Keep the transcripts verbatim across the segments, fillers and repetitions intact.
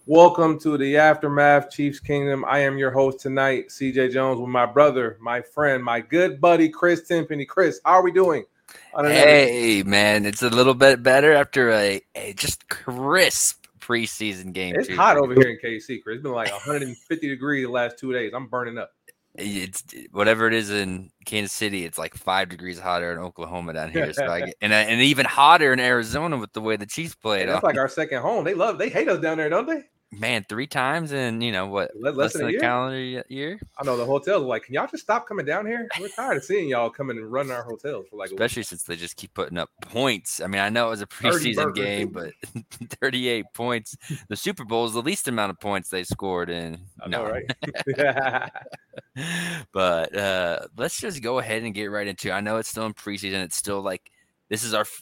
Welcome to the Aftermath Chiefs Kingdom. I am your host tonight, C J Jones, with my brother, my friend, my good buddy, Chris Timpany. Chris, how are we doing? Hey, man, it's a little bit better after a, a just crisp preseason game. It's too. hot over here in K C, Chris. It's been like one hundred fifty degrees the last two days. I'm burning up. It's whatever it is in Kansas City. It's like five degrees hotter in Oklahoma down here. So I get, and and even hotter in Arizona with the way the Chiefs played. Hey, that's like our second home. They love, they hate us down there, don't they? Man, three times in, you know, what, less, less than a than a year? calendar year? I know the hotels are like, can y'all just stop coming down here? We're tired of seeing y'all coming and running our hotels for like Especially since they just keep putting up points. I mean, I know it was a preseason game, but thirty-eight points. The Super Bowl is the least amount of points they scored in. I know, no. right? But uh, let's just go ahead and get right into it. I know it's still in preseason. It's still like this is our f-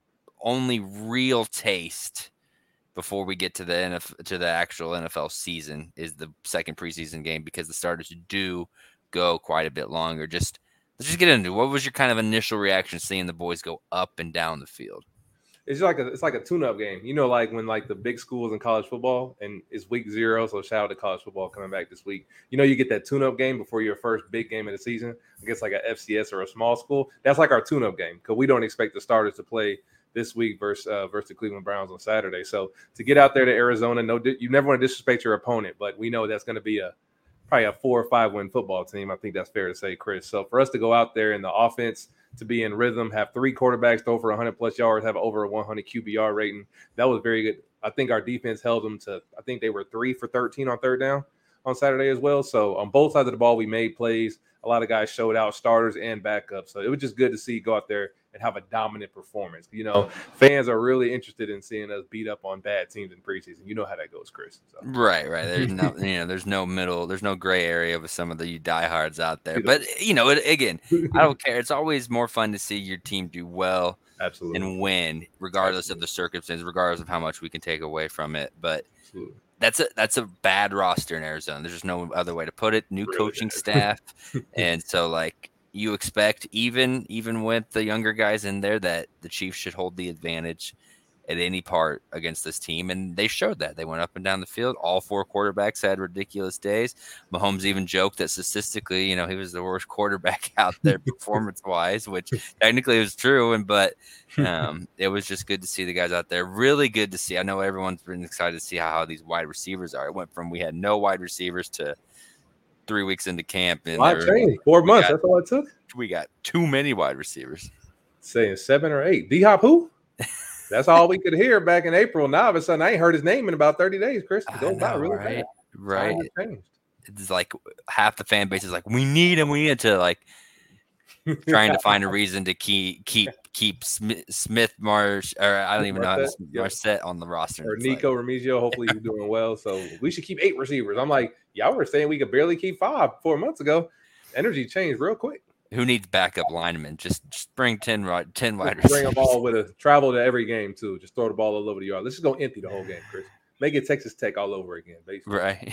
only real taste before we get to the N F L, to the actual N F L season is the second preseason game because the starters do go quite a bit longer. Just let's just get into it. What was your kind of initial reaction seeing the boys go up and down the field? It's like a it's like a tune-up game. You know, like when like the big schools in college football and it's week zero, so shout out to college football coming back this week. You know, you get that tune-up game before your first big game of the season against like a F C S or a small school. That's like our tune-up game because we don't expect the starters to play this week versus uh, versus the Cleveland Browns on Saturday. So to get out there to Arizona, no, you never want to disrespect your opponent, but we know that's going to be a probably a four or five win football team. I think that's fair to say, Chris. So for us to go out there in the offense, to be in rhythm, have three quarterbacks throw for one hundred plus yards, have over a one hundred Q B R rating, that was very good. I think our defense held them to, I think they were three for thirteen on third down on Saturday as well. So on both sides of the ball, we made plays. A lot of guys showed out, starters and backups. So it was just good to see go out there and have a dominant performance. You know, fans are really interested in seeing us beat up on bad teams in preseason. You know how that goes, Chris. So. Right, right. There's no, you know, there's no middle, there's no gray area with some of the diehards out there. But you know, it, again, I don't care. It's always more fun to see your team do well, absolutely, and win, regardless absolutely. of the circumstances, regardless of how much we can take away from it. But absolutely. That's a that's a bad roster in Arizona. There's just no other way to put it. New really coaching bad. staff, and so like you expect, even even with the younger guys in there, that the Chiefs should hold the advantage at any part against this team, and they showed that. They went up and down the field. All four quarterbacks had ridiculous days. Mahomes even joked that statistically, you know, he was the worst quarterback out there performance-wise, which technically was true, and but um, it was just good to see the guys out there. Really good to see. I know everyone's been excited to see how, how these wide receivers are. It went from we had no wide receivers to three weeks into camp. And I changed. Four months, got, that's all it took? We got too many wide receivers. Saying seven or eight. D-Hop who? That's all we could hear back in April. Now, all of a sudden, I ain't heard his name in about thirty days, Chris. It goes by really right? fast. Right. It it's like half the fan base is like, we need him. We need to like trying to find a reason to keep keep keep Smith, Smith Marsh, or I don't even Marset, know how to Marset on the roster. Or Nico like, Remigio. Hopefully he's doing well. So we should keep eight receivers. I'm like, y'all were saying we could barely keep five four months ago. Energy changed real quick. Who needs backup linemen? Just, just bring ten, ten wide receivers. Bring them all with a travel to every game, too. Just throw the ball all over the yard. Let's just go empty the whole game, Chris. Make it Texas Tech all over again, basically. Right.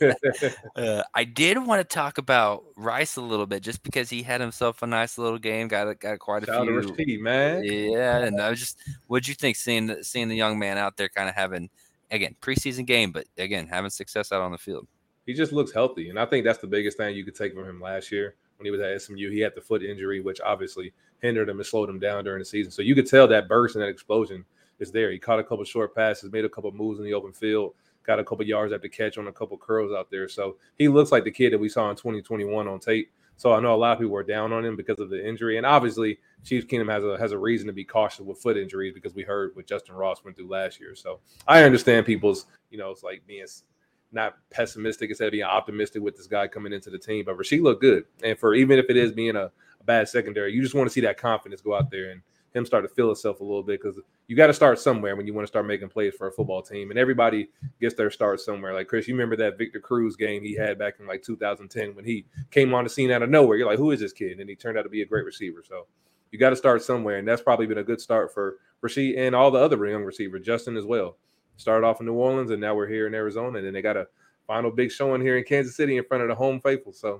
uh, I did want to talk about Rice a little bit just because he had himself a nice little game. Got got quite a Shout few. Shout out to Rasheed, man. Yeah, and I was just, what'd you think seeing the, seeing the young man out there kind of having, again, preseason game, but, again, having success out on the field? He just looks healthy, and I think that's the biggest thing you could take from him last year. When he was at S M U, he had the foot injury, which obviously hindered him and slowed him down during the season. So you could tell that burst and that explosion is there. He caught a couple short passes, made a couple moves in the open field, got a couple yards after catch on a couple curls out there. So he looks like the kid that we saw in twenty twenty-one on tape. So I know a lot of people were down on him because of the injury. And obviously, Chiefs Kingdom has a has a reason to be cautious with foot injuries because we heard what Justin Ross went through last year. So I understand people's, you know, it's like being – not pessimistic instead of being optimistic with this guy coming into the team. But Rasheed looked good. And for even if it is being a, a bad secondary, you just want to see that confidence go out there and him start to feel himself a little bit because you got to start somewhere when you want to start making plays for a football team. And everybody gets their start somewhere. Like, Chris, you remember that Victor Cruz game he had back in like two thousand ten when he came on the scene out of nowhere. You're like, who is this kid? And he turned out to be a great receiver. So you got to start somewhere. And that's probably been a good start for Rasheed and all the other young receivers, Justin as well. Started off in New Orleans, and now we're here in Arizona, and then they got a final big showing here in Kansas City in front of the home faithful. So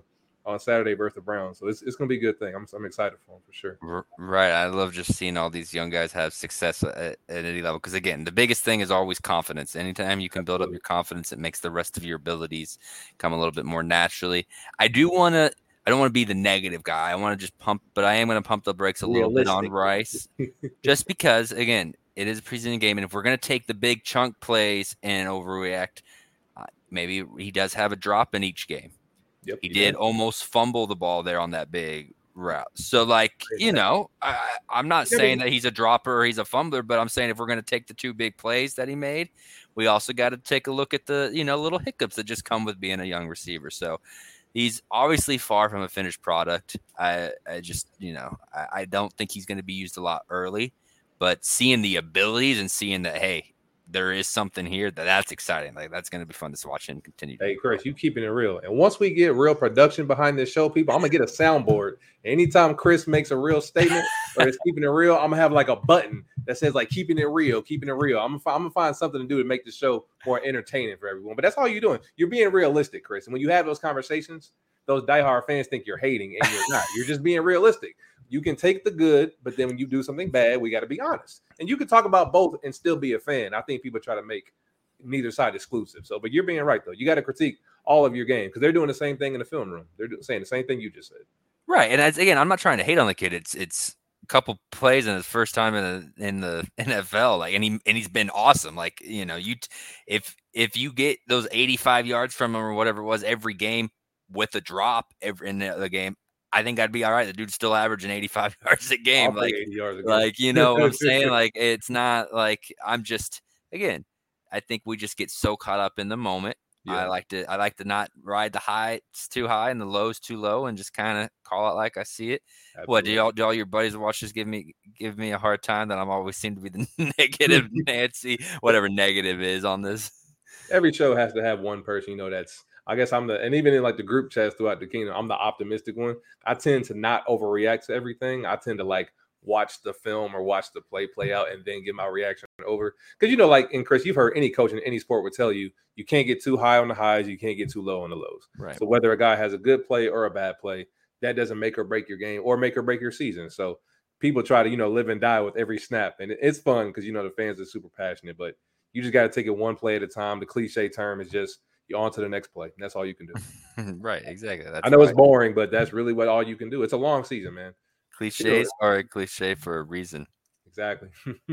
on Saturday versus the Browns. So it's, it's going to be a good thing. I'm, I'm excited for him for sure. Right. I love just seeing all these young guys have success at, at any level. Because, again, the biggest thing is always confidence. Anytime you can build up your confidence, it makes the rest of your abilities come a little bit more naturally. I do want to – I don't want to be the negative guy. I want to just pump – but I am going to pump the brakes a little bit on Rice. Just because, again, it is a preseason game. And if we're going to take the big chunk plays and overreact, uh, maybe he does have a drop in each game. Yep, he, he did does. almost fumble the ball there on that big route. So, like, you know, I, I'm not saying that he's a dropper or he's a fumbler, but I'm saying if we're going to take the two big plays that he made, we also got to take a look at the, you know, little hiccups that just come with being a young receiver. So he's obviously far from a finished product. I, I just, you know, I, I don't think he's going to be used a lot early, but seeing the abilities and seeing that, hey, there is something here that that's exciting. Like, that's going to be fun to watch and continue. Hey, Chris, you keeping it real. And once we get real production behind this show, people, I'm going to get a soundboard. Anytime Chris makes a real statement or is keeping it real, I'm going to have like a button that says like keeping it real, keeping it real. I'm going to find something to do to make the show more entertaining for everyone. But that's all you're doing. You're being realistic, Chris. And when you have those conversations, those diehard fans think you're hating, and you're not. You're just being realistic. You can take the good, but then when you do something bad, we got to be honest. And you can talk about both and still be a fan. I think people try to make neither side exclusive. So, but you're being right, though. You got to critique all of your game because they're doing the same thing in the film room. They're doing, saying the same thing you just said. Right. And as, again, I'm not trying to hate on the kid. It's it's a couple plays in his first time in the in the N F L. Like, and he and he's been awesome. Like, you know, you if if you get those eighty-five yards from him or whatever it was every game with a drop every in the, the game, I think I'd be all right. The dude's still averaging eighty-five yards a game. Like, eighty yards a game. like, you know what I'm saying? Like, it's not like I'm just, again, I think we just get so caught up in the moment. Yeah. I like to, I like to not ride the highs too high and the lows too low and just kind of call it like I see it. Absolutely. What do y'all, do all your buddies watch this give me, give me a hard time that I'm always seem to be the negative Nancy, whatever negative is on this. Every show has to have one person, you know, that's, I guess I'm the, and even in like the group chats throughout the kingdom, I'm the optimistic one. I tend to not overreact to everything. I tend to like watch the film or watch the play play out and then get my reaction over. Because, you know, like, and Chris, you've heard any coach in any sport would tell you, you can't get too high on the highs. You can't get too low on the lows. Right. So whether a guy has a good play or a bad play, that doesn't make or break your game or make or break your season. So people try to, you know, live and die with every snap. And it's fun because, you know, the fans are super passionate, but you just got to take it one play at a time. The cliche term is just, you're on to the next play. And that's all you can do. Right, exactly. That's I know right. It's boring, but that's really what all you can do. It's a long season, man. Cliches are a cliche for a reason. Exactly.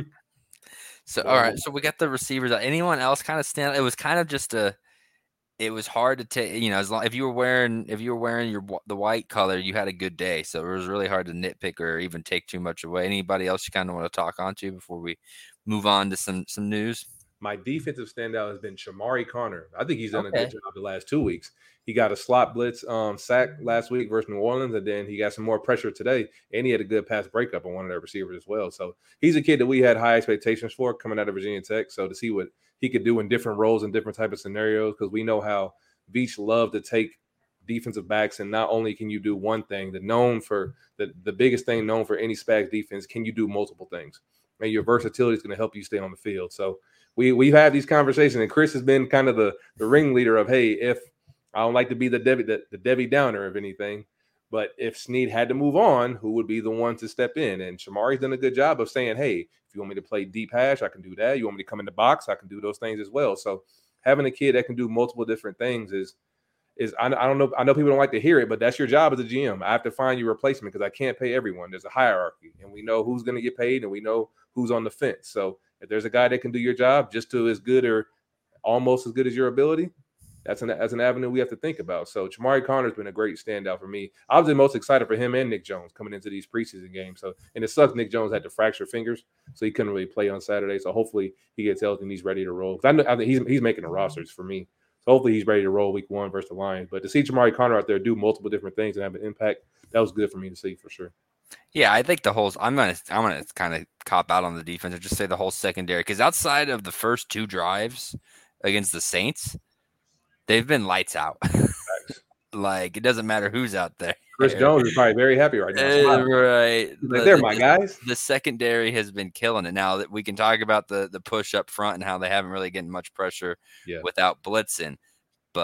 So, all right. So we got the receivers. Anyone else kind of stand? It was kind of just a. It was hard to take. You know, as long if you were wearing if you were wearing your the white color, you had a good day. So it was really hard to nitpick or even take too much away. Anybody else you kind of want to talk on to before we move on to some some news? My defensive standout has been Shamari Connor. I think he's done okay. a good job the last two weeks. He got a slot blitz um, sack last week versus New Orleans, and then he got some more pressure today, and he had a good pass breakup on one of their receivers as well. So he's a kid that we had high expectations for coming out of Virginia Tech. So to see what he could do in different roles and different type of scenarios, because we know how Veach loved to take defensive backs, and not only can you do one thing, the known for the, the biggest thing known for any Spags defense, can you do multiple things? And your versatility is going to help you stay on the field. So we we've had these conversations, and Chris has been kind of the, the ringleader of, hey, if I don't like to be the Debbie the, the Debbie Downer of anything, but if Snead had to move on, who would be the one to step in? And Shamari's done a good job of saying, hey, if you want me to play deep hash, I can do that. You want me to come in the box, I can do those things as well. So having a kid that can do multiple different things is is I, I don't know. I know people don't like to hear it, but that's your job as a G M. I have to find your replacement because I can't pay everyone. There's a hierarchy, and we know who's going to get paid, and we know who's on the fence. So if there's a guy that can do your job just to as good or almost as good as your ability, that's an that's an avenue we have to think about. So Shamari Connor's been a great standout for me. I was the most excited for him and Nick Jones coming into these preseason games. So and it sucks Nick Jones had to fracture fingers, so he couldn't really play on Saturday. So hopefully he gets healthy and he's ready to roll. I know I think he's he's making the rosters for me. So hopefully he's ready to roll week one versus the Lions. But to see Shamari Connor out there do multiple different things and have an impact, that was good for me to see for sure. Yeah, I think the whole I'm gonna I'm gonna kind of cop out on the defense and just say the whole secondary, because outside of the first two drives against the Saints, they've been lights out. Like, it doesn't matter who's out there. Chris Jones is probably very happy right now. Uh, right. Like, they're my the, guys. The secondary has been killing it. Now that we can talk about the the push up front and how they haven't really getting much pressure yeah. without blitzing, but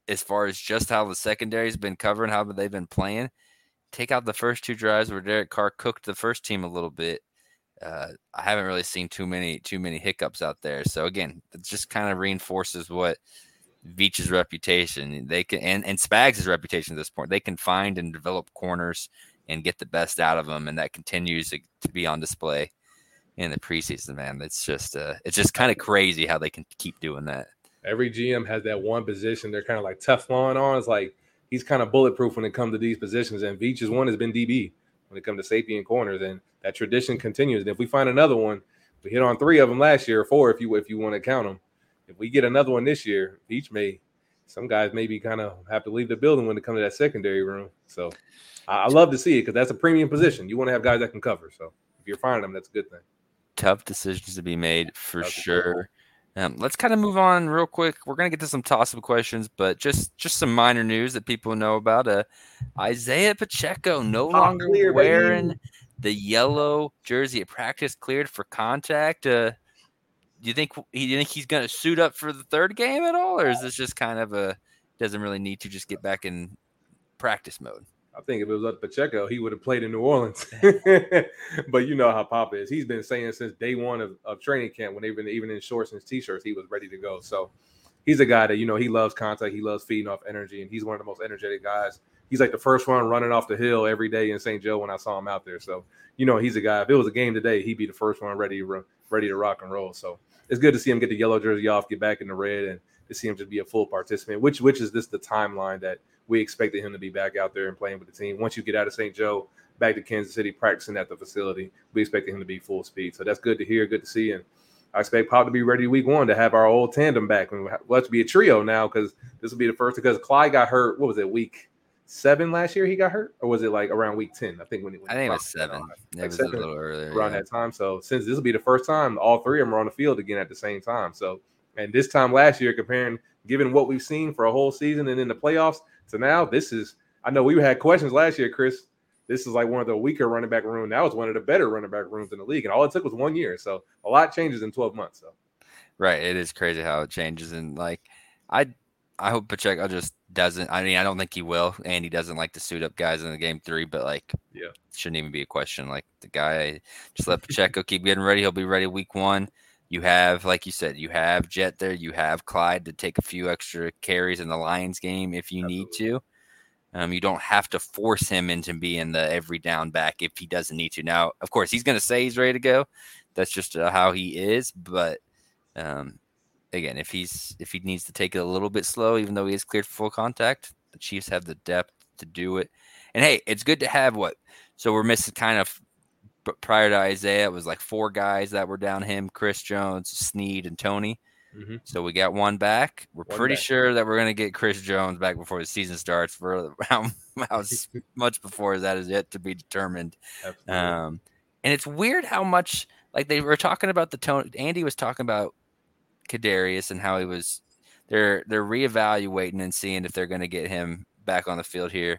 as far as just how the secondary's been covering, how they've been playing, take out the first two drives where Derek Carr cooked the first team a little bit. Uh, I haven't really seen too many too many hiccups out there. So again, it just kind of reinforces what Veach's reputation. They can and, and Spags' reputation at this point. They can find and develop corners and get the best out of them, and that continues to, to be on display in the preseason. Man, it's just uh, it's just kind of crazy how they can keep doing that. Every G M has that one position they're kind of like Teflon on. It's like he's kind of bulletproof when it comes to these positions, and Veach's one has been D B when it comes to safety and corners, and that tradition continues. And if we find another one, we hit on three of them last year, or four if you if you want to count them. If we get another one this year, Veach may some guys maybe kind of have to leave the building when it comes to that secondary room. So I, I love to see it because that's a premium position. You want to have guys that can cover. So if you're finding them, that's a good thing. Tough decisions to be made for that's sure. Um, let's kind of move on real quick. We're going to get to some toss-up questions, but just just some minor news that people know about. Uh, Isaiah Pacheco no Top longer clear, wearing baby. the yellow jersey at practice, cleared for contact. Uh, do you think he do you think he's going to suit up for the third game at all, or is this just kind of a doesn't really need to just get back in practice mode? I think if it was up to Pacheco, he would have played in New Orleans. But you know how Papa is. He's been saying since day one of, of training camp, when they've been even in shorts and T-shirts, he was ready to go. So he's a guy that, you know, he loves contact. He loves feeding off energy, and he's one of the most energetic guys. He's like the first one running off the hill every day in Saint Joe when I saw him out there. So, you know, he's a guy. If it was a game today, he'd be the first one ready to, ready to rock and roll. So it's good to see him get the yellow jersey off, get back in the red, and to see him just be a full participant, which which is this the timeline that we expected him to be back out there and playing with the team. Once you get out of Saint Joe, back to Kansas City, practicing at the facility, we expected him to be full speed. So that's good to hear, good to see. And I expect Pop to be ready week one to have our old tandem back. And we'll have to be a trio now because this will be the first, because Clyde got hurt, what was it, week seven last year he got hurt? Or was it like around week ten? I think when, when I think it was seven. Like it was seven, a little earlier. Around yeah. that time. So since this will be the first time, all three of them are on the field again at the same time. So, and this time last year, comparing, given what we've seen for a whole season and in the playoffs, so now this is, I know we had questions last year, Chris. This is like one of the weaker running back rooms. Now it's one of the better running back rooms in the league. And all it took was one year. So a lot changes in twelve months. So right. It is crazy how it changes. And like, I I hope Pacheco just doesn't, I mean, I don't think he will. And he doesn't like to suit up guys in the game three, but like, yeah, shouldn't even be a question. Like the guy, just let Pacheco keep getting ready. He'll be ready week one. You have, like you said, you have Jet there. You have Clyde to take a few extra carries in the Lions game if you Absolutely. need to. Um, you don't have to force him into being the every down back if he doesn't need to. Now, of course, he's going to say he's ready to go. That's just uh, how he is. But um, again, if he's if he needs to take it a little bit slow, even though he is cleared for full contact, the Chiefs have the depth to do it. And hey, it's good to have what. So we're missing kind of prior to Isaiah, it was like four guys that were down him: Chris Jones, Snead, and Tony. Mm-hmm. So we got one back. We're one pretty back. sure that we're going to get Chris Jones back before the season starts. For how, how much before that is yet to be determined. Um, and it's weird how much, like they were talking about the tone. Andy was talking about Kadarius and how he was. They're they're reevaluating and seeing if they're going to get him back on the field here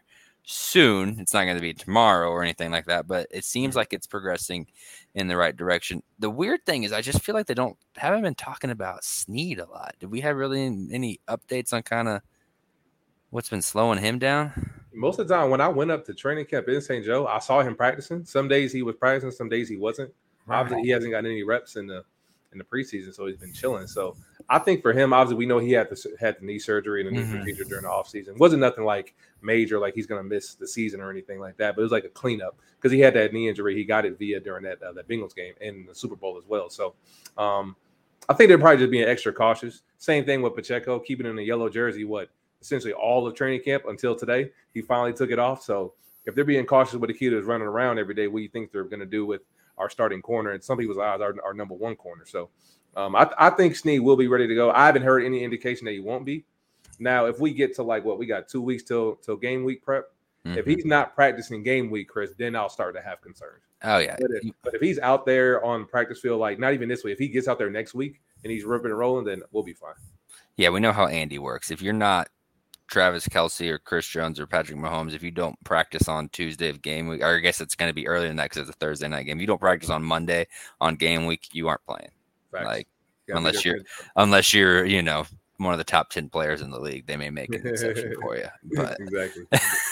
soon. It's not going to be tomorrow or anything like that, but it seems like it's progressing in the right direction. The weird thing is I just feel like they don't haven't been talking about Snead a lot. Did we have really any updates on kind of what's been slowing him down? Most of the time when I went up to training camp in Saint Joe, I saw him practicing. Some days he was practicing, some days he wasn't. Right. Obviously he hasn't gotten any reps in the in the preseason, so he's been chilling. So I think for him, obviously we know he had the had the knee surgery and the knee mm-hmm. procedure during the offseason. It wasn't nothing like major, like he's going to miss the season or anything like that, but it was like a cleanup because he had that knee injury. He got it via during that uh, that Bengals game and the Super Bowl as well. So um, I think they're probably just being extra cautious. Same thing with Pacheco, keeping in the yellow jersey, what, essentially all of training camp until today. He finally took it off. So if they're being cautious with a kid who's running around every day, what do you think they're going to do with our starting corner? And some people's eyes are our number one corner. So Um, I, I think Snead will be ready to go. I haven't heard any indication that he won't be. Now, if we get to like what we got two weeks till till game week prep, mm-hmm. if he's not practicing game week, Chris, then I'll start to have concerns. Oh yeah. But if, but if he's out there on the practice field, like not even this week, if he gets out there next week and he's ripping and rolling, then we'll be fine. Yeah, we know how Andy works. If you're not Travis Kelce or Chris Jones or Patrick Mahomes, if you don't practice on Tuesday of game week, or I guess it's going to be earlier than that because it's a Thursday night game. If you don't practice on Monday on game week, you aren't playing. Facts. Like. Unless you're, unless you're, you know, one of the top ten players in the league, they may make an exception for you. But exactly.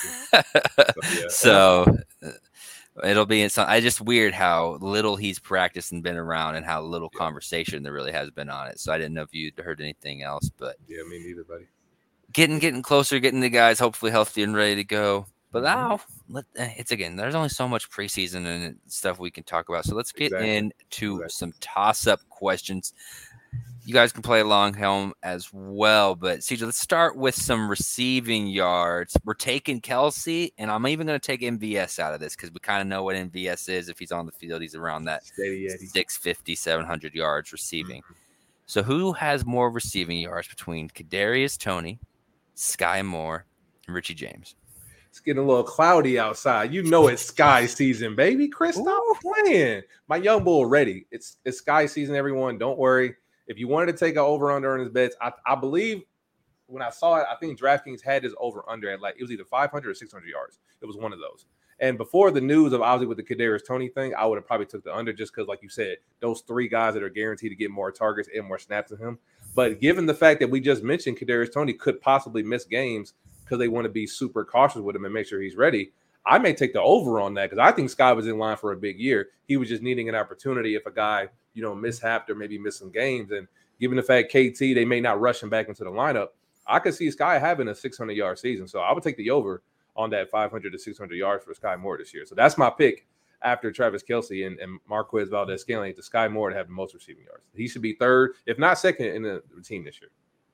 so, yeah. so it'll be it's I just weird how little he's practiced and been around, and how little yeah. conversation there really has been on it. So I didn't know if you'd heard anything else, but yeah, me neither, buddy. Getting getting closer, getting the guys hopefully healthy and ready to go. But now, let, it's again, there's only so much preseason and stuff we can talk about. So let's get exactly. into exactly. some toss-up questions. You guys can play along home as well. But, C J, let's start with some receiving yards. We're taking Kelsey, and I'm even going to take M V S out of this because we kind of know what M V S is. If he's on the field, he's around that six fifty, seven hundred yards receiving. Mm-hmm. So who has more receiving yards between Kadarius Toney, Sky Moore, and Richie James? It's getting a little cloudy outside. You know it's Sky season, baby. Chris, stop Ooh. playing. My young bull ready. It's it's Sky season, everyone. Don't worry. If you wanted to take an over-under on his bets, I, I believe when I saw it, I think DraftKings had his over-under at like, it was either five hundred or six hundred yards. It was one of those. And before the news of obviously with the Kadarius Toney thing, I would have probably took the under just because, like you said, those three guys that are guaranteed to get more targets and more snaps than him. But given the fact that we just mentioned Kadarius Toney could possibly miss games because they want to be super cautious with him and make sure he's ready, I may take the over on that because I think Sky was in line for a big year. He was just needing an opportunity if a guy, you know, mishapped or maybe missed some games. And given the fact K T, they may not rush him back into the lineup, I could see Sky having a six hundred yard season. So I would take the over on that five hundred to six hundred yards for Sky Moore this year. So that's my pick after Travis Kelce and, and Marquez Valdez-Scantling, to Sky Moore to have the most receiving yards. He should be third, if not second, in the team this year.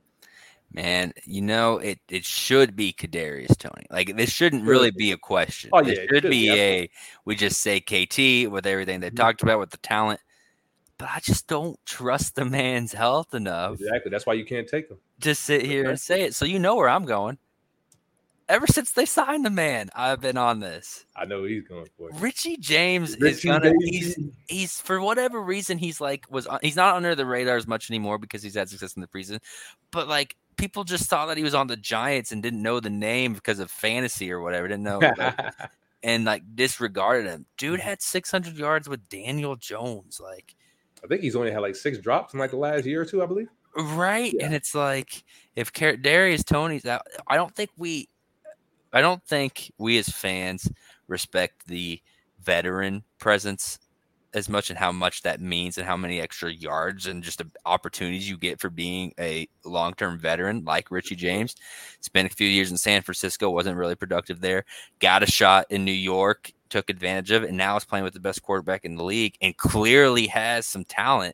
Man, you know, it it should be Kadarius Toney. Like, this shouldn't really be a question. Oh, yeah, it should, it should be yeah. a, we just say K T with everything they mm-hmm. talked about with the talent. But I just don't trust the man's health enough. Exactly. That's why you can't take him. Just sit here and say it. So you know where I'm going. Ever since they signed the man, I've been on this. I know he's going for it. Richie James Richie is gonna. He's, he's for whatever reason he's like was he's not under the radar as much anymore because he's had success in the preseason. But like people just thought that he was on the Giants and didn't know the name because of fantasy or whatever. Didn't know. Like, and like disregarded him. Dude had six hundred yards with Daniel Jones. Like, I think he's only had like six drops in like the last year or two, I believe. Right, yeah. And it's like if Kadarius Toney's out, I don't think we. I don't think we as fans respect the veteran presence as much and how much that means and how many extra yards and just opportunities you get for being a long-term veteran like Richie James. Spent a few years in San Francisco, wasn't really productive there. Got a shot in New York, took advantage of it, and now is playing with the best quarterback in the league and clearly has some talent.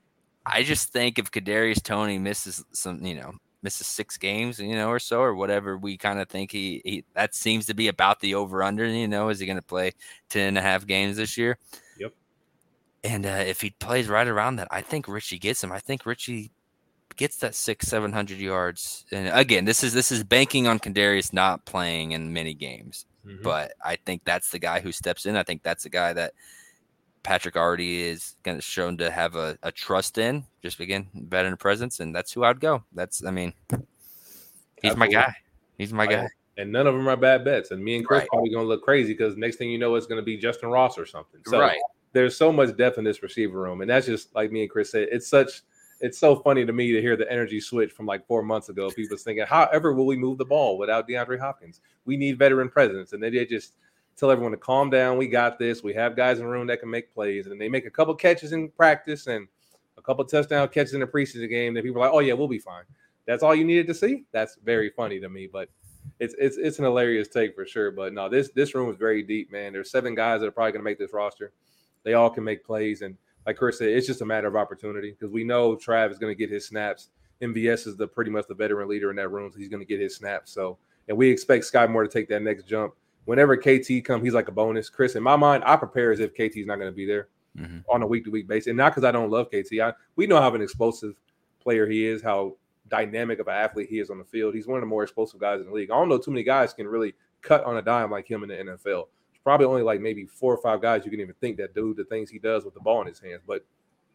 I just think if Kadarius Toney misses some, you know, misses six games, you know, or so, or whatever, we kind of think he, he that seems to be about the over-under, you know, is he going to play ten and a half games this year? Yep. And uh, if he plays right around that, I think Richie gets him. I think Richie gets that six, seven hundred yards. And again, this is this is banking on Kadarius not playing in many games, mm-hmm. but I think that's the guy who steps in. I think that's the guy that Patrick already is going to shown to have a, a trust in, just again, veteran presence, and that's who I'd go. That's, I mean, he's Absolutely. my guy. He's my guy. And none of them are bad bets. And me and Chris right. probably going to look crazy because next thing you know, it's going to be Justin Ross or something. So right. there's so much depth in this receiver room. And that's just like me and Chris said, it's such, it's so funny to me to hear the energy switch from like four months ago. People thinking, however will we move the ball without DeAndre Hopkins? We need veteran presence. And then they just tell everyone to calm down. We got this. We have guys in the room that can make plays. And they make a couple catches in practice and a couple touchdown catches in the preseason game. And people are like, oh, yeah, we'll be fine. That's all you needed to see? That's very funny to me. But it's it's it's an hilarious take for sure. But no, this this room is very deep, man. There's seven guys that are probably going to make this roster. They all can make plays. And like Chris said, it's just a matter of opportunity because we know Trav is going to get his snaps. M V S is the pretty much the veteran leader in that room. So he's going to get his snaps. So, and we expect Sky Moore to take that next jump. Whenever K T comes, he's like a bonus. Chris, in my mind, I prepare as if K T is not going to be there mm-hmm. on a week-to-week basis. And not because I don't love K T. I, we know how an explosive player he is, how dynamic of an athlete he is on the field. He's one of the more explosive guys in the league. I don't know too many guys can really cut on a dime like him in the N F L. There's probably only like maybe four or five guys you can even think that do the things he does with the ball in his hands. But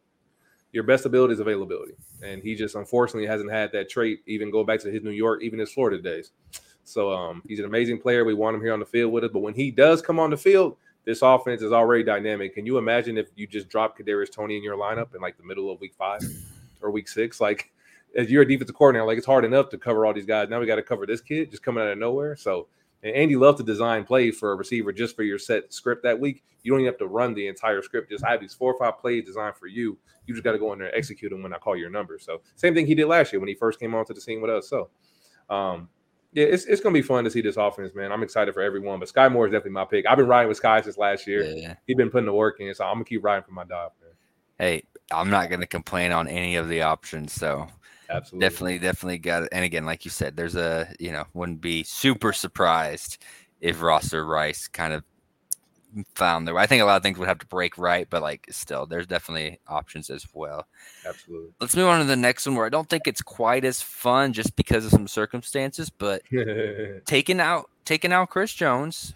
your best ability is availability. And he just unfortunately hasn't had that trait, even go back to his New York, even his Florida days. So um, he's an amazing player. We want him here on the field with us. But when he does come on the field, this offense is already dynamic. Can you imagine if you just drop Kadarius Toney in your lineup in like the middle of week five or week six? Like as you're a defensive coordinator, like it's hard enough to cover all these guys. Now we got to cover this kid just coming out of nowhere. So, and Andy loves to design plays for a receiver just for your set script that week. You don't even have to run the entire script. Just have these four or five plays designed for you. You just got to go in there and execute them when I call your number. So same thing he did last year when he first came onto the scene with us. So, um, yeah, it's it's gonna be fun to see this offense, man. I'm excited for everyone, but Sky Moore is definitely my pick. I've been riding with Sky since last year. Yeah. He's been putting the work in, so I'm gonna keep riding for my dog, man. Hey, I'm not gonna complain on any of the options, so absolutely, definitely, definitely got it. And again, like you said, there's a you know wouldn't be super surprised if Ross or Rice kind of found their way. I think a lot of things would have to break right, but like still, there's definitely options as well. Absolutely. Let's move on to the next one where I don't think it's quite as fun just because of some circumstances, but taking out taking out Chris Jones,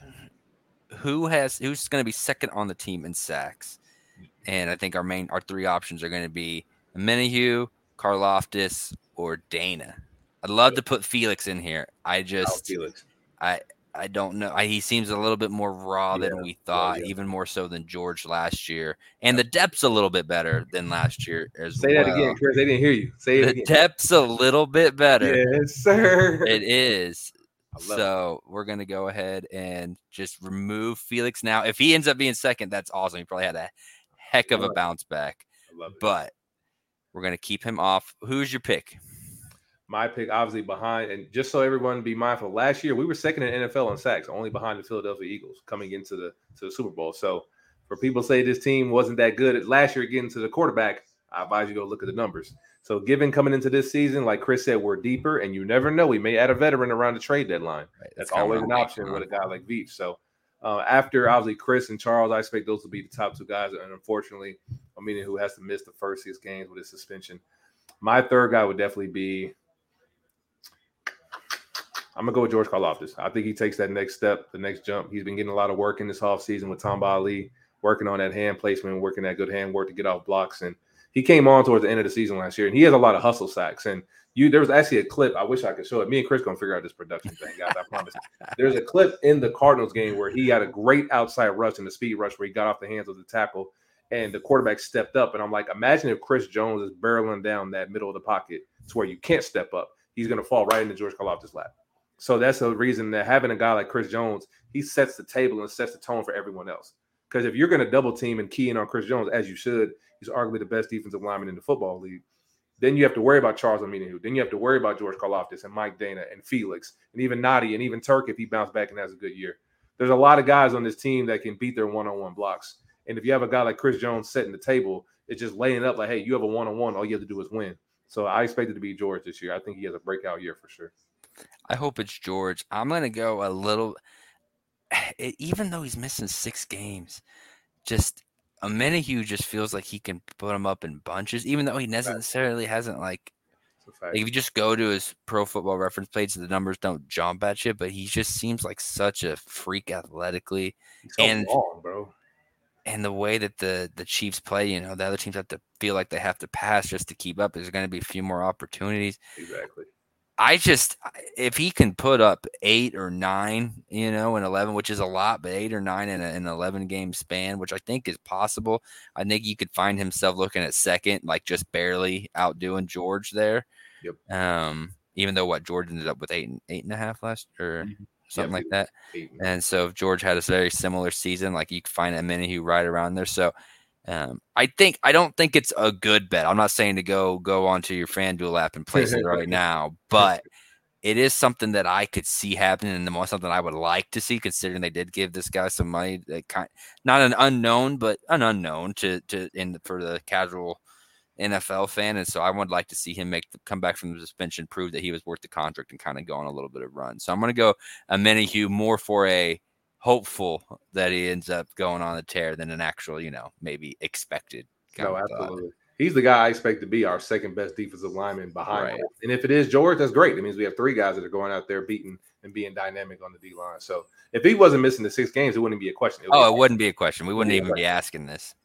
who has who's going to be second on the team in sacks, and I think our main our three options are going to be Menahue, Karlaftis, or Dana. I'd love to put Felix in here. I just oh, Felix. I. I don't know. I, he seems a little bit more raw yeah, than we thought, yeah, yeah. even more so than George last year. And the depth's a little bit better than last year as Say well. Say that again, Chris. They didn't hear you. Say it the again. The depth's a little bit better. Yes, sir. It is. So it. we're going to go ahead and just remove Felix now. If he ends up being second, that's awesome. He probably had a heck of a bounce back. I love it. But we're going to keep him off. Who's your pick? My pick, obviously, behind, and just so everyone be mindful, last year we were second in the N F L in sacks, only behind the Philadelphia Eagles coming into the to the Super Bowl. So for people to say this team wasn't that good at last year getting to the quarterback, I advise you to go look at the numbers. So given coming into this season, like Chris said, we're deeper, and you never know. We may add a veteran around the trade deadline. Right, that's, that's always an option with a guy like Veach. So uh, after, obviously, Chris and Charles, I expect those to be the top two guys. And unfortunately, I mean, who has to miss the first six games with his suspension. My third guy would definitely be – I'm going to go with George Karlaftis. I think he takes that next step, the next jump. He's been getting a lot of work in this offseason with Tamba Ali, working on that hand placement, working that good hand work to get off blocks. And he came on towards the end of the season last year, and he has a lot of hustle sacks. And you, there was actually a clip. I wish I could show it. Me and Chris going to figure out this production thing, guys. I promise. There's a clip in the Cardinals game where he had a great outside rush in the speed rush where he got off the hands of the tackle, and the quarterback stepped up. And I'm like, imagine if Chris Jones is barreling down that middle of the pocket to where you can't step up. He's going to fall right into George Karlaftis' lap. So that's the reason that having a guy like Chris Jones, he sets the table and sets the tone for everyone else. Because if you're going to double team and key in on Chris Jones, as you should, he's arguably the best defensive lineman in the football league. Then you have to worry about Charles Omenihu. Then you have to worry about George Karlaftis and Mike Dana and Felix and even Nadi and even Turk if he bounced back and has a good year. There's a lot of guys on this team that can beat their one-on-one blocks. And if you have a guy like Chris Jones setting the table, it's just laying up like, hey, you have a one-on-one. All you have to do is win. So I expect it to be George this year. I think he has a breakout year for sure. I hope it's George. I'm going to go a little – even though he's missing six games, just Omenihu just feels like he can put him up in bunches, even though he necessarily hasn't like – like if you just go to his Pro Football Reference page, the numbers don't jump at you, but he just seems like such a freak athletically. He's so and, long, bro. And the way that the, the Chiefs play, you know, the other teams have to feel like they have to pass just to keep up. There's going to be a few more opportunities. Exactly. I just, if he can put up eight or nine, you know, in eleven, which is a lot, but eight or nine in, a, in an eleven game span, which I think is possible. I think you could find himself looking at second, like just barely outdoing George there. Yep. Um, even though what George ended up with eight and eight and a half last or mm-hmm. something yep, like that. Eight. And so if George had a very similar season, like you could find a Menahue right around there. So Um, I think I don't think it's a good bet. I'm not saying to go go onto your FanDuel app and place it right now, but it is something that I could see happening, and the most something I would like to see, considering they did give this guy some money. That kind, not an unknown, but an unknown to to in for the casual N F L fan, and so I would like to see him make the, come back from the suspension, prove that he was worth the contract, and kind of go on a little bit of run. So I'm going to go a Menahue more for a hopeful that he ends up going on a tear than an actual, you know, maybe expected. No, absolutely. Thought. He's the guy I expect to be our second best defensive lineman behind right. him. And if it is George, that's great. That means we have three guys that are going out there beating and being dynamic on the D line. So if he wasn't missing the six games, it wouldn't be a question. It oh, be it wouldn't be a question. We wouldn't even be asking this.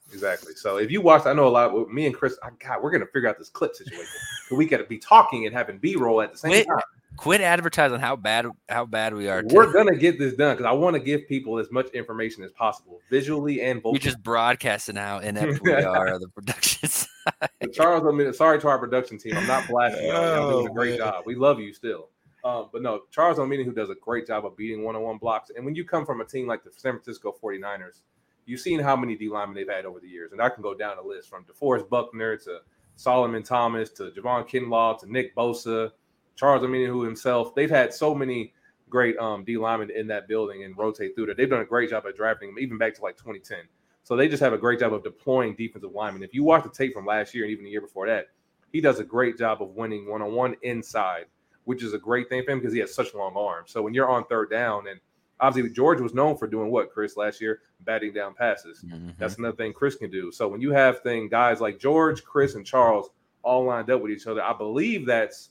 Exactly. So if you watch, I know a lot. With me and Chris, I, God, we're gonna figure out this clip situation. We got to be talking and having B-roll at the same Quit, time. quit advertising how bad how bad we are. We're gonna get this done because I want to give people as much information as possible, visually and vocally. We're just broadcasting how inept we are on the production side. But Charles, I mean, sorry to our production team. I'm not blasting y'all. Y'all doing a great oh, job. We love you still. Um, but no, Charles Omenihu, who does a great job of beating one-on-one blocks. And when you come from a team like the San Francisco forty-niners, you've seen how many D linemen they've had over the years. And I can go down the list from DeForest Buckner to Solomon Thomas to Javon Kinlaw to Nick Bosa, Charles Omenihu himself. They've had so many great um, D linemen in that building and rotate through there. They've done a great job at drafting them, even back to like twenty ten. So they just have a great job of deploying defensive linemen. If you watch the tape from last year and even the year before that, he does a great job of winning one-on-one inside, which is a great thing for him because he has such long arms. So when you're on third down, and obviously George was known for doing what, Chris, last year? Batting down passes. Mm-hmm. That's another thing Chris can do. So when you have thing guys like George, Chris, and Charles all lined up with each other, I believe that's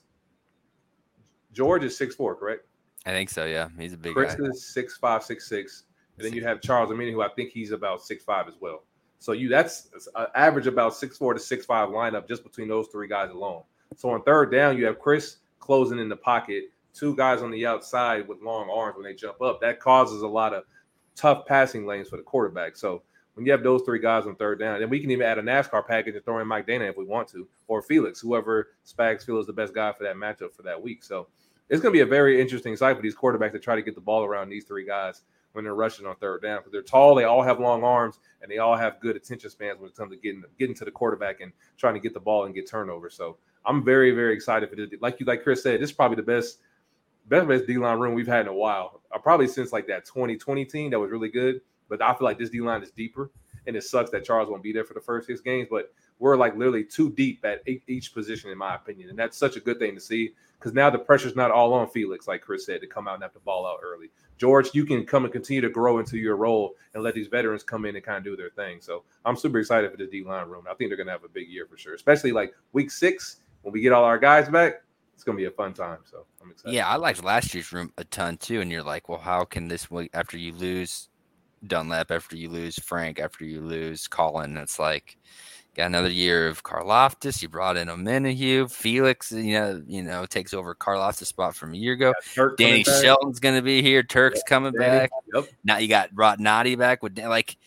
George is six foot four, correct? I think so, yeah. He's a big Chris guy. is six five, six six. And then you have Charles Omenihu, who I think he's about six five as well. So you that's an average about six four to six five lineup just between those three guys alone. So on third down, you have Chris closing in the pocket, two guys on the outside with long arms when they jump up. That causes a lot of tough passing lanes for the quarterback. So when you have those three guys on third down, and we can even add a NASCAR package and throw in Mike Dana if we want to, or Felix, whoever Spags feels is the best guy for that matchup for that week. So it's going to be a very interesting sight for these quarterbacks to try to get the ball around these three guys when they're rushing on third down, because they're tall, they all have long arms, and they all have good attention spans when it comes to getting getting to the quarterback and trying to get the ball and get turnovers. So I'm very, very excited for this. Like you, like Chris said, this is probably the best, best, best D-line room we've had in a while. Uh, probably since like that twenty twenty team that was really good. But I feel like this D-line is deeper, and it sucks that Charles won't be there for the first six games. But we're like literally too deep at each position, in my opinion, and that's such a good thing to see. Because now the pressure's not all on Felix, like Chris said, to come out and have the ball out early. George, you can come and continue to grow into your role and let these veterans come in and kind of do their thing. So I'm super excited for the D-line room. I think they're going to have a big year for sure, especially like week six when we get all our guys back. It's going to be a fun time. So I'm excited. Yeah, I liked last year's room a ton too. And you're like, well, how can this week, after you lose Dunlap, after you lose Frank, after you lose Colin, it's like, got another year of Karlaftis. You brought in Omenihu. Felix, you know, you know, takes over Karlaftis' spot from a year ago. Danny Shelton's going to be here. Turk's yep, coming Danny. back. Yep. Now you got brought Noddy back with like.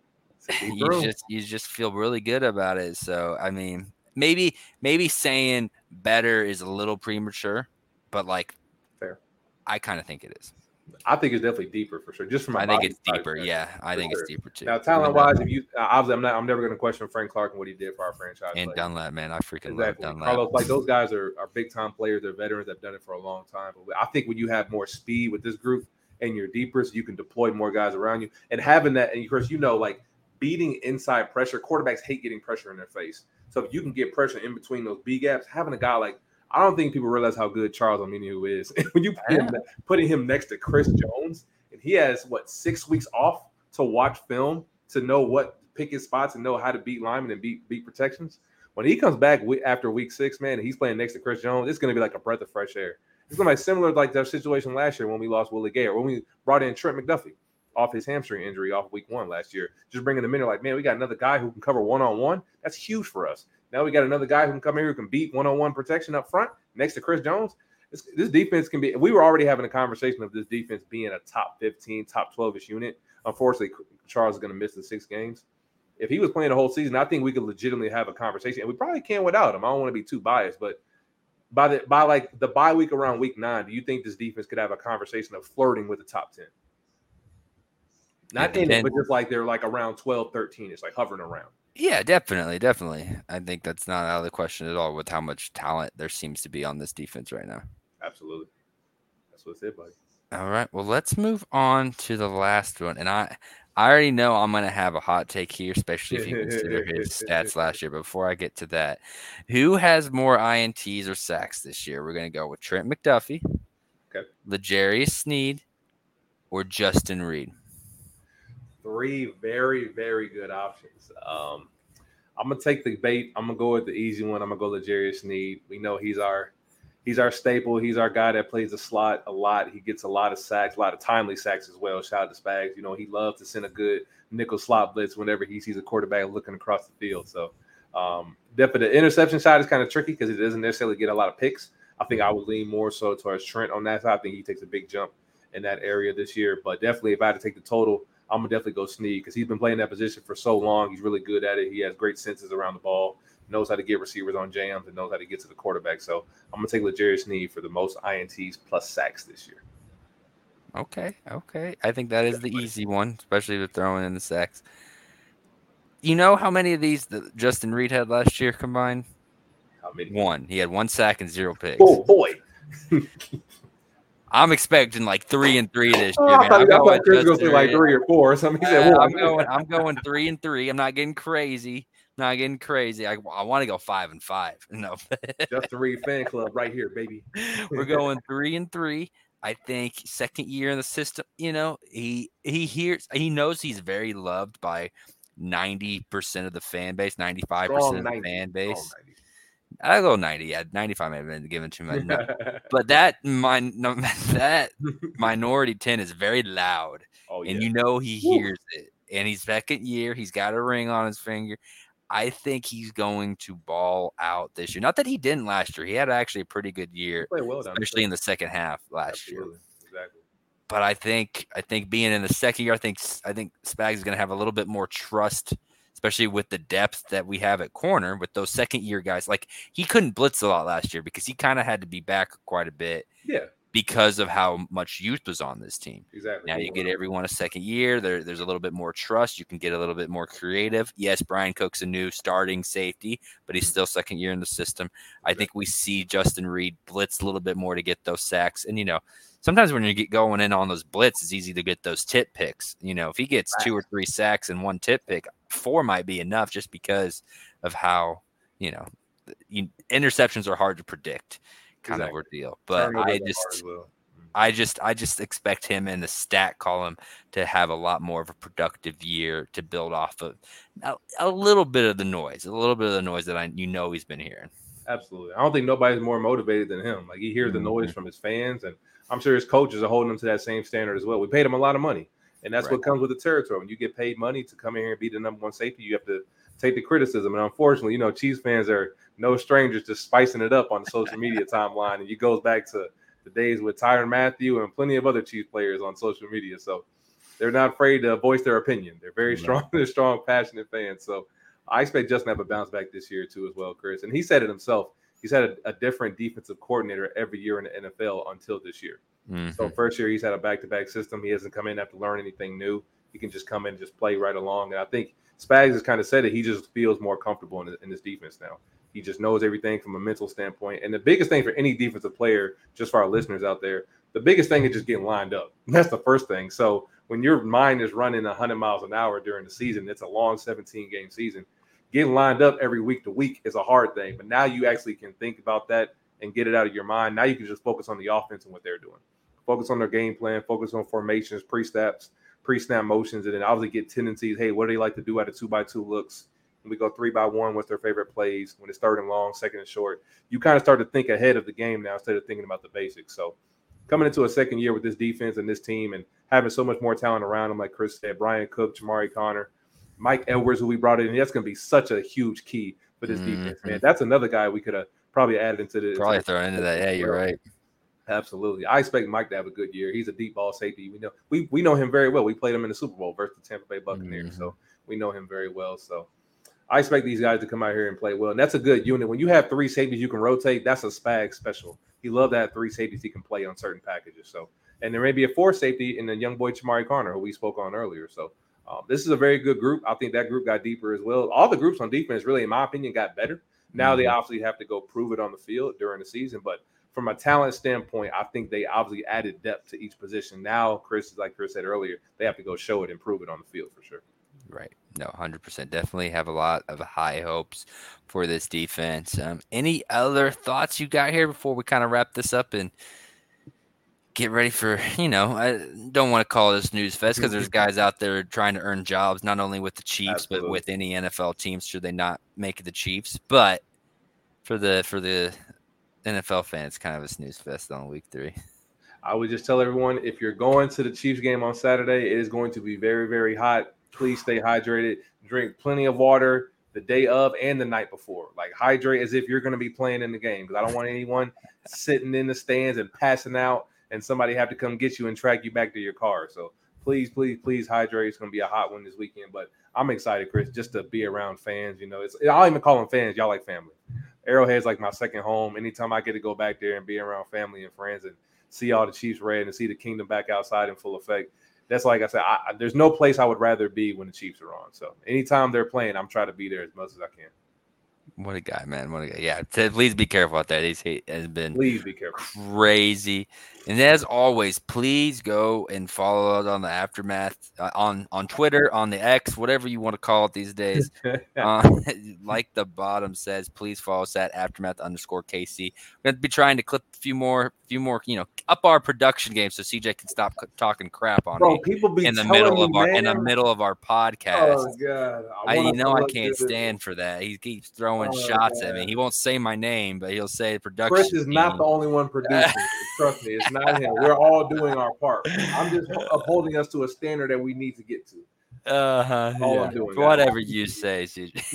You room. just you just feel really good about it. So I mean, maybe maybe saying better is a little premature, but like, fair. I kind of think it is. I think it's definitely deeper for sure. Just from I think it's deeper. Yeah, I think sure. it's deeper too. Now, talent wise, if you obviously, I'm not, I'm never going to question Frank Clark and what he did for our franchise. And like, Dunlap, man, I freaking exactly. love Dunlap. Carlos, like those guys are, are big time players. They're veterans. They've done it for a long time. But I think when you have more speed with this group and you're deeper, so you can deploy more guys around you, and having that, and of course, you know, like beating inside pressure. Quarterbacks hate getting pressure in their face. So if you can get pressure in between those B gaps, having a guy like, I don't think people realize how good Charles Omenihu is. when you put him, putting him next to Chris Jones. And he has, what, six weeks off to watch film, to know what pick his spots and know how to beat linemen and beat beat protections. When he comes back after week six, man, and he's playing next to Chris Jones, it's going to be like a breath of fresh air. It's going to be similar like that situation last year when we lost Willie Gay, or when we brought in Trent McDuffie off his hamstring injury off week one last year. Just bringing him in, like, man, we got another guy who can cover one-on-one. That's huge for us. Now we got another guy who can come here who can beat one-on-one protection up front next to Chris Jones. This, this defense can be – we were already having a conversation of this defense being a top fifteen, top twelve-ish unit. Unfortunately, Charles is going to miss the six games. If he was playing the whole season, I think we could legitimately have a conversation. And we probably can without him. I don't want to be too biased. But by the by, like the bye week around week nine, do you think this defense could have a conversation of flirting with the top ten? Not in it, but just like they're like around twelve, thirteen. It's like hovering around. Yeah, definitely, definitely. I think that's not out of the question at all with how much talent there seems to be on this defense right now. Absolutely. That's what's it, buddy. All right. Well, let's move on to the last one. And I I already know I'm going to have a hot take here, especially if you consider his stats last year. But before I get to that, who has more I N Ts or sacks this year? We're going to go with Trent McDuffie, okay, L'Jarius Sneed, or Justin Reed. Three very, very good options. Um, I'm going to take the bait. I'm going to go with the easy one. I'm going to go L'Jarius Sneed. We know he's our – he's our staple. He's our guy that plays the slot a lot. He gets a lot of sacks, a lot of timely sacks as well. Shout out to Spags. You know, he loves to send a good nickel slot blitz whenever he sees a quarterback looking across the field. So um, definitely the interception side is kind of tricky because it doesn't necessarily get a lot of picks. I think I would lean more so towards Trent on that side. I think he takes a big jump in that area this year. But definitely if I had to take the total, I'm going to definitely go Snead because he's been playing that position for so long. He's really good at it. He has great senses around the ball, knows how to get receivers on jams, and knows how to get to the quarterback. So I'm going to take L'Jarius Snead for the most I N Ts plus sacks this year. Okay, okay. I think that is the easy one, especially with throwing in the sacks. You know how many of these that Justin Reed had last year combined? How many? One. He had one sack and zero picks. Oh, boy. I'm expecting like three and three this year. Oh, Man. I I'm thought going Chris was going to say like three or four or something. He said, uh, I'm going. I'm going three and three. I'm not getting crazy. Not getting crazy. I, I want to go five and five. No, Justin Reed fan club right here, baby. We're going three and three. I think second year in the system. You know, he he hears. He knows he's very loved by ninety percent of the fan base. Ninety-five percent of the fan base. I'll go ninety. Yeah, ninety-five may have been given to me. No. But that min- no, that minority ten is very loud. Oh, yeah. And you know he hears Woo. it. And he's second year. He's got a ring on his finger. I think he's going to ball out this year. Not that he didn't last year. He had actually a pretty good year, well especially in the second half last Absolutely. year. Exactly. But I think I think being in the second year, I think I think Spags is going to have a little bit more trust, especially with the depth that we have at corner with those second year guys. Like he couldn't blitz a lot last year because he kind of had to be back quite a bit. Yeah. Because of how much youth was on this team. Exactly. Now you get everyone a second year. There, there's a little bit more trust. You can get a little bit more creative. Yes, Brian Cook's a new starting safety, but he's still second year in the system. I think we see Justin Reed blitz a little bit more to get those sacks. And, you know, sometimes when you get going in on those blitz, it's easy to get those tip picks. You know, if he gets two or three sacks and one tip pick, four might be enough just because of how, you know, you, interceptions are hard to predict. Kind exactly. of ordeal, but I just, well. I just, I just expect him in the stat column to have a lot more of a productive year to build off of a, a little bit of the noise, a little bit of the noise that I, you know, he's been hearing. Absolutely, I don't think nobody's more motivated than him. Like he hears mm-hmm. the noise from his fans, and I'm sure his coaches are holding him to that same standard as well. We paid him a lot of money, and that's right. what comes with the territory. When you get paid money to come in here and be the number one safety, you have to take the criticism. And unfortunately, you know, Chiefs fans are no strangers to spicing it up on the social media timeline. And it goes back to the days with Tyrann Mathieu and plenty of other Chiefs players on social media. So they're not afraid to voice their opinion. They're very mm-hmm. strong. They're strong, passionate fans. So I expect Justin to have a bounce back this year too as well, Chris. And he said it himself. He's had a, a different defensive coordinator every year in the N F L until this year. Mm-hmm. So first year he's had a back-to-back system. He hasn't come in to have to learn anything new. He can just come in and just play right along. And I think Spags has kind of said it. He just feels more comfortable in, in this defense now. He just knows everything from a mental standpoint. And the biggest thing for any defensive player, just for our listeners out there, the biggest thing is just getting lined up. That's the first thing. So when your mind is running one hundred miles an hour during the season, it's a long seventeen-game season. Getting lined up every week to week is a hard thing. But now you actually can think about that and get it out of your mind. Now you can just focus on the offense and what they're doing. Focus on their game plan, focus on formations, pre-snaps, pre-snap motions, and then obviously get tendencies. Hey, what do they like to do out of two-by-two looks? We go three by one. What's their favorite plays? When it's third and long, second and short, you kind of start to think ahead of the game now instead of thinking about the basics. So coming into a second year with this defense and this team and having so much more talent around them, like Chris said, Brian Cook, Jamari Connor, Mike Edwards, who we brought in, that's going to be such a huge key for this mm-hmm. defense, man. That's another guy we could have probably added into the probably into throw into that. Yeah, you're right. Absolutely. I expect Mike to have a good year. He's a deep ball safety. We know we we know him very well. We played him in the Super Bowl versus the Tampa Bay Buccaneers, mm-hmm. so we know him very well. So I expect these guys to come out here and play well. And that's a good unit. When you have three safeties you can rotate, that's a Spag special. He loved to have three safeties he can play on certain packages. So, and there may be a fourth safety in the young boy Jamari Connor, who we spoke on earlier. So um, this is a very good group. I think that group got deeper as well. All the groups on defense, really, in my opinion, got better. Now mm-hmm. they obviously have to go prove it on the field during the season. But from a talent standpoint, I think they obviously added depth to each position. Now, Chris, like Chris said earlier, they have to go show it and prove it on the field for sure. Right. No, one hundred percent. Definitely have a lot of high hopes for this defense. Um, any other thoughts you got here before we kind of wrap this up and get ready for, you know, I don't want to call this News Fest because there's guys out there trying to earn jobs, not only with the Chiefs, Absolutely. but with any N F L teams should they not make the Chiefs. But for the for the N F L fan, it's kind of a snooze fest on week three. I would just tell everyone, if you're going to the Chiefs game on Saturday, it is going to be very, very hot. Please stay hydrated. Drink plenty of water the day of and the night before. Like, hydrate as if you're going to be playing in the game, because I don't want anyone sitting in the stands and passing out and somebody have to come get you and track you back to your car. So please, please, please hydrate. It's going to be a hot one this weekend. But I'm excited, Chris, just to be around fans. You know, it's I don't even call them fans. Y'all like family. Arrowhead's like my second home. Anytime I get to go back there and be around family and friends and see all the Chiefs red and see the kingdom back outside in full effect, that's like I said, I, there's no place I would rather be when the Chiefs are on. So anytime they're playing, I'm trying to be there as much as I can. What a guy, man. What a guy. Yeah, please be careful out there. He's, he has been please be careful. Crazy. And as always, please go and follow us on the Aftermath, uh, on, on Twitter, on the X, whatever you want to call it these days. uh, like the bottom says, please follow us at Aftermath underscore K C. We're going to be trying to clip a few more, few more, you know, up our production game so C J can stop talking crap on Bro, me people be in the middle me, of our man. in the middle of our podcast. Oh God! I, I you know I can't stand for that. He keeps throwing oh, shots God. at me. He won't say my name, but he'll say production. Chris is not team. the only one producing. Trust me, it's not him. We're all doing our part. I'm just upholding us to a standard that we need to get to. Uh-huh. All yeah. I'm doing. Whatever you say, C J.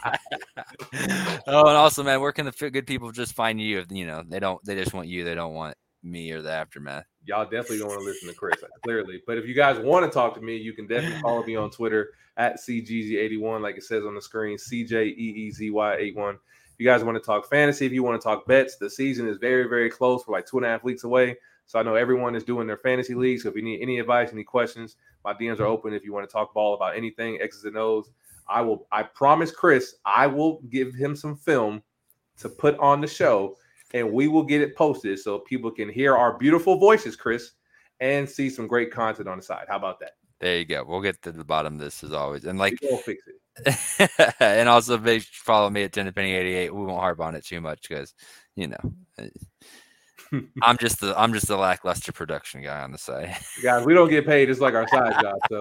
Oh, and also, man, where can the good people just find you? If you know they don't, they just want you. They don't want me or the Aftermath. Y'all definitely don't want to listen to Chris, clearly. But if you guys want to talk to me, you can definitely follow me on Twitter at C G Z eighty-one, like it says on the screen, C J E E Z Y eighty-one. If you guys want to talk fantasy, if you want to talk bets, the season is very, very close. We're like two and a half weeks away. So I know everyone is doing their fantasy leagues. So if you need any advice, any questions, my D Ms are open. If you want to talk ball about anything, X's and O's, I will. I promise Chris, I will give him some film to put on the show, and we will get it posted so people can hear our beautiful voices, Chris, and see some great content on the side. How about that? There you go. We'll get to the bottom of this as always. And like, we'll fix it. And also make, follow me at ten to penny eighty-eight. We won't harp on it too much because, you know, I'm just the I'm just the lackluster production guy on the side. Guys, we don't get paid. It's like our side job. So,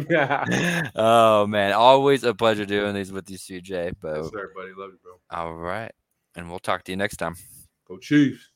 oh man, always a pleasure doing these with you, C J. But yes, sir, buddy. Love you, bro. All right, and we'll talk to you next time. Go Chiefs.